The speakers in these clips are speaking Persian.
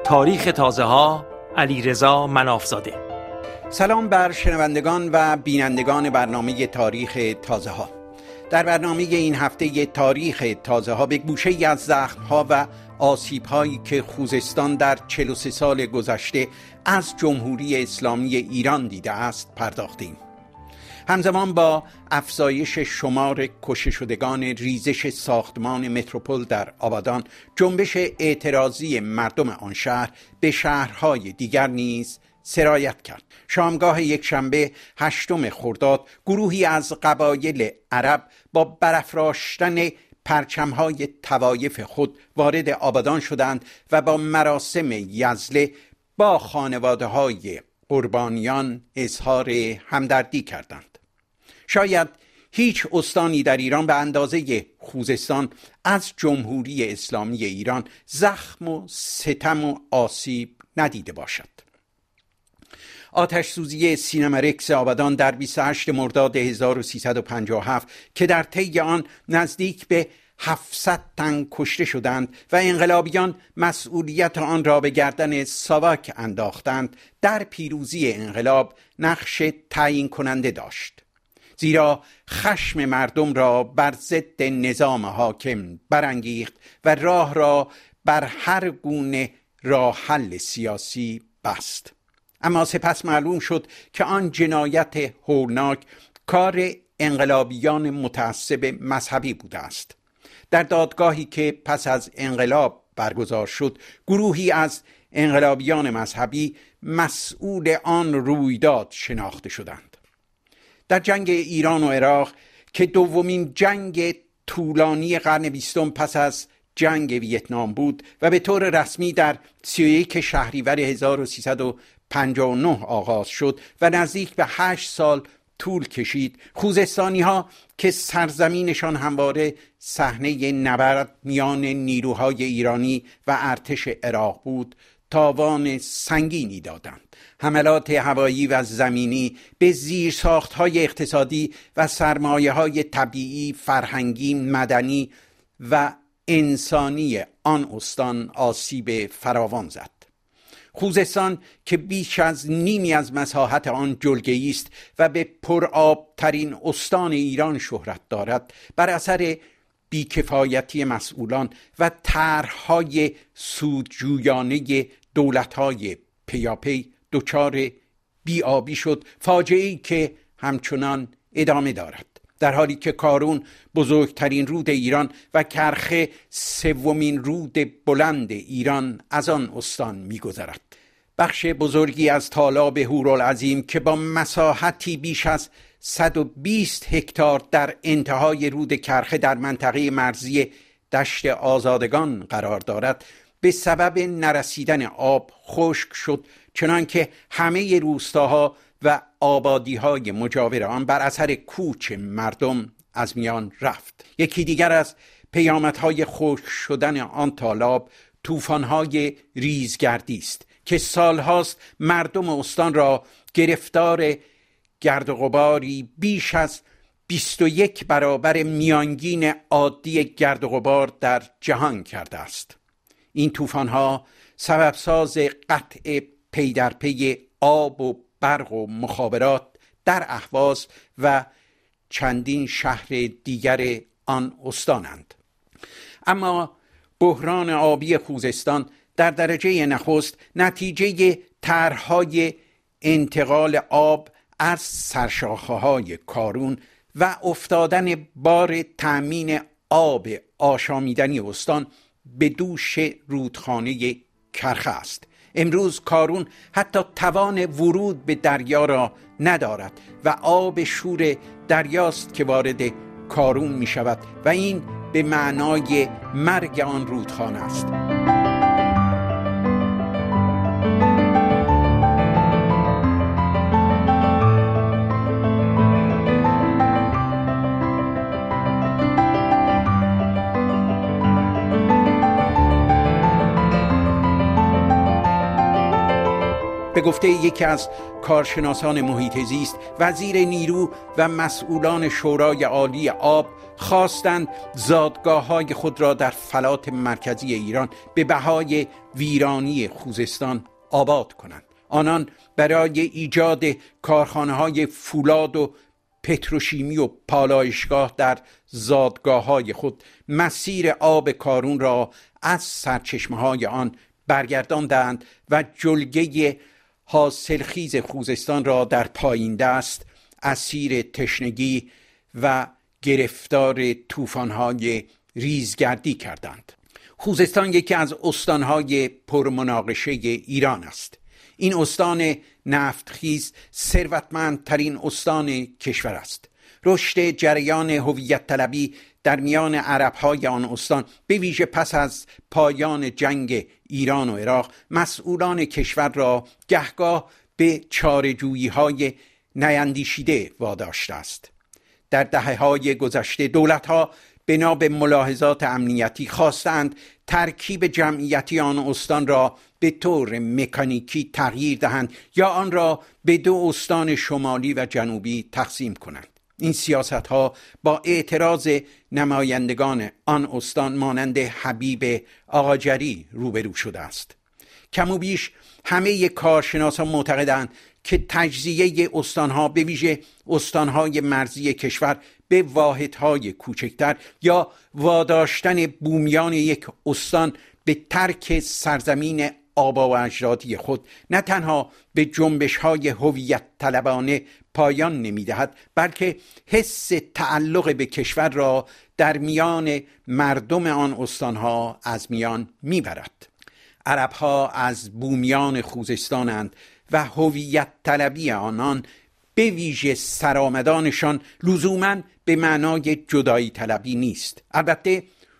تاریخ تازه‌ها، علیرضا منافزاده. سلام بر شنوندگان و بینندگان برنامه تاریخ تازه‌ها. در برنامه این هفته تاریخ تازه‌ها به گوشه‌ای از زخم‌ها و آسیب‌هایی که خوزستان در 43 سال گذشته از جمهوری اسلامی ایران دیده است پرداختیم. همزمان با افزایش شمار کشته شدگان ریزش ساختمان متروپول در آبادان، جنبش اعتراضی مردم آن شهر به شهرهای دیگر نیز سرایت کرد. شامگاه یکشنبه 8 خرداد گروهی از قبایل عرب با برافراشتن پرچم‌های طوایف خود وارد آبادان شدند و با مراسم یزله با خانواده‌های قربانیان اظهار همدردی کردند. شاید هیچ استانی در ایران به اندازه خوزستان از جمهوری اسلامی ایران زخم و ستم و آسیب ندیده باشد. آتش سوزی سینما رکس آبادان در 28 مرداد 1357 که در طی آن نزدیک به 700 تن کشته شدند و انقلابیان مسئولیت آن را به گردن ساواک انداختند، در پیروزی انقلاب نقش تعیین کننده داشت، زیرا خشم مردم را بر ضد نظام حاکم برانگیخت و راه را بر هر گونه راه حل سیاسی بست. اما سپس معلوم شد که آن جنایت هولناک کار انقلابیان متعصب مذهبی بوده است. در دادگاهی که پس از انقلاب برگزار شد، گروهی از انقلابیان مذهبی مسئول آن رویداد شناخته شدند. در جنگ ایران و عراق که دومین جنگ طولانی قرن 20 پس از جنگ ویتنام بود و به طور رسمی در 31 شهریور 1359 آغاز شد و نزدیک به 8 سال طول کشید، خوزستانی ها که سرزمینشان همواره صحنه نبرد میان نیروهای ایرانی و ارتش عراق بود، تاوان سنگینی دادند. حملات هوایی و زمینی به زیرساخت‌های اقتصادی و سرمایه‌های طبیعی، فرهنگی، مدنی و انسانی آن استان آسیب فراوان زد. خوزستان که بیش از نیمی از مساحت آن جلگه‌ای است و به پرآبترین استان ایران شهرت دارد، بر اثر بیکفایتی مسئولان و طرح‌های سودجویانه دولت‌های پیاپی دچار بی‌آبی شد، فاجعه‌ای که همچنان ادامه دارد، در حالی که کارون بزرگترین رود ایران و کرخه سومین رود بلند ایران از آن استان می‌گذرد. بخش بزرگی از تالاب هورالعظیم که با مساحتی بیش از 120 هکتار در انتهای رود کرخه در منطقه مرزی دشت آزادگان قرار دارد، به سبب نرسیدن آب خشک شد، چنانکه همه روستاها و آبادی‌های مجاور آن بر اثر کوچ مردم از میان رفت. یکی دیگر از پیامدهای خشک شدن آن تالاب طوفان‌های ریزگردی است که سالهاست مردم استان را گرفتار گرد و غباری بیش از 21 برابر میانگین عادی گرد و غبار در جهان کرده است. این طوفان‌ها سببساز قطع پی در پی آب و برق و مخابرات در اهواز و چندین شهر دیگر آن استانند. اما بحران آبی خوزستان در درجه نخست نتیجه طرح‌های انتقال آب از سرشاخه‌های کارون و افتادن بار تأمین آب آشامیدنی استان به دوش رودخانه کرخه است. امروز کارون حتی توان ورود به دریا را ندارد و آب شور دریاست که وارد کارون می شود و این به معنای مرگ آن رودخانه است. به گفته یکی از کارشناسان محیط زیست، وزیر نیرو و مسئولان شورای عالی آب خواستند زادگاه‌های خود را در فلات مرکزی ایران به بهای ویرانی خوزستان آباد کنند. آنان برای ایجاد کارخانه‌های فولاد و پتروشیمی و پالایشگاه در زادگاه‌های خود مسیر آب کارون را از سرچشمه‌های آن برگرداندند و جلگه حاصلخیز خوزستان را در پایین دست اسیر تشنگی و گرفتار طوفان‌های ریزگردی کردند. خوزستان یکی از استان‌های پرمناقشه ایران است. این استان نفتخیز ثروتمندترین استان کشور است. رشد جریان هویت طلبی در میان عرب‌های آن استان به ویژه پس از پایان جنگ ایران و عراق مسئولان کشور را گهگاه به چاره‌جویی‌های نیندیشیده واداشته است. در دهه‌های گذشته دولت‌ها بنا به ملاحظات امنیتی خواستند ترکیب جمعیتی آن استان را به طور مکانیکی تغییر دهند یا آن را به دو استان شمالی و جنوبی تقسیم کنند. این سیاست‌ها با اعتراض نمایندگان آن استان مانند حبیب آقاجری روبرو شده است. کم و بیش همه کارشناسان معتقدند که تجزیه استان‌ها به ویژه استان‌های مرزی کشور به واحدهای کوچکتر یا واداشتن بومیان یک استان به ترک سرزمین آبا و اجدادی خود نه تنها به جنبش‌های هویت طلبانه پایان نمی‌دهد، بلکه حس تعلق به کشور را در میان مردم آن استان‌ها از میان می‌برد. عرب‌ها از بومیان خوزستانند و هویت طلبی آنان به ویژه سرآمدانشان لزوماً به معنای جدایی طلبی نیست. البته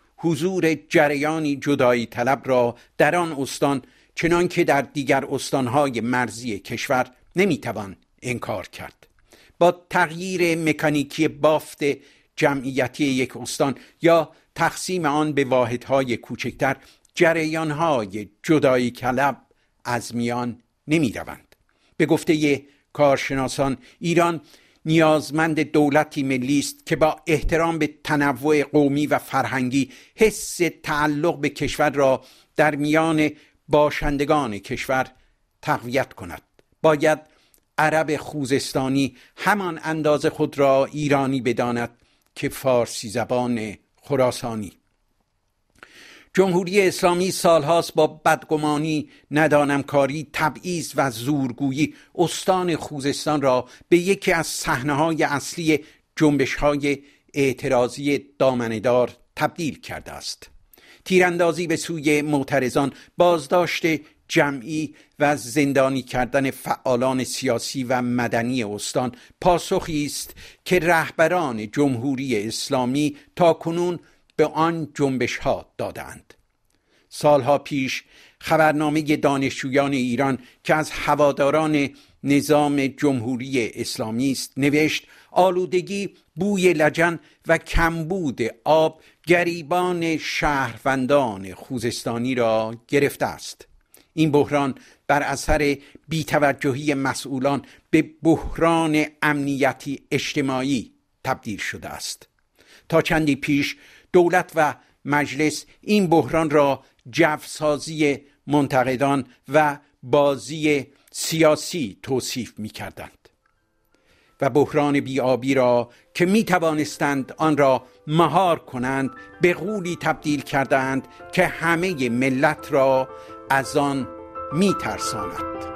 حضور جریانی جدایی طلب را در آن استان چنان که در دیگر استانهای مرزی کشور نمیتوان انکار کرد. با تغییر مکانیکی بافت جمعیتی یک استان یا تقسیم آن به واحدهای کوچکتر جریانهای جدایی طلب از میان نمیروند. به گفته کارشناسان ایران نیازمند دولتی ملی است که با احترام به تنوع قومی و فرهنگی حس تعلق به کشور را در میان باشندگان کشور تقویت کند. باید عرب خوزستانی همان اندازه خود را ایرانی بداند که فارسی زبان خراسانی. جمهوری اسلامی سالهاست با بدگمانی، ندانمکاری، تبعیض و زورگویی استان خوزستان را به یکی از صحنه‌های اصلی جنبش‌های اعتراضی دامنه‌دار تبدیل کرده است. تیراندازی به سوی معترضان، بازداشت جمعی و زندانی کردن فعالان سیاسی و مدنی استان پاسخی است که رهبران جمهوری اسلامی تاکنون به آن جنبش‌ها دادند. سالها پیش خبرنامه دانشجویان ایران که از هواداران نظام جمهوری اسلامی است نوشت آلودگی، بوی لجن و کمبود آب گریبان شهروندان خوزستانی را گرفته است. این بحران بر اثر بی‌توجهی مسئولان به بحران امنیتی اجتماعی تبدیل شده است. تا چندی پیش دولت و مجلس این بحران را جوسازی منتقدان و بازی سیاسی توصیف می‌کردند و بحران بی‌آبی را که می‌توانستند آن را مهار کنند به غولی تبدیل کردند که همه ملت را از آن می‌ترساند.